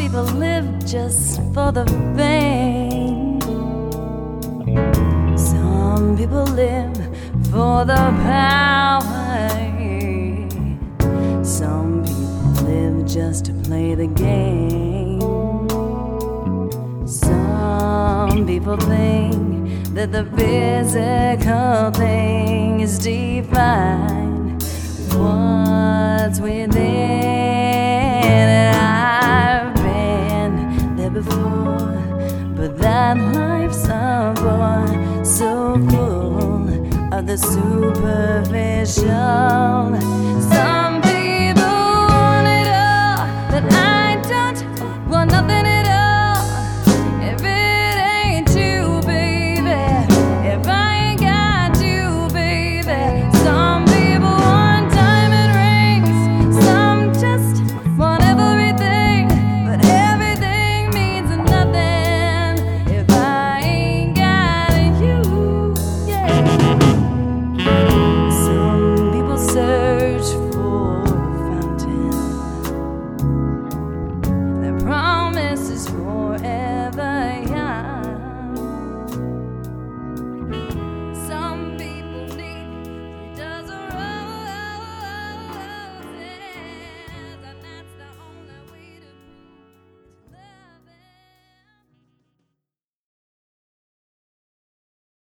people live just for the fame. Some people live for the power. Some people live just to play the game. Some people think that the physical thing is defined what's within. And I've been there before, but that life's a bore, so full of the superficial.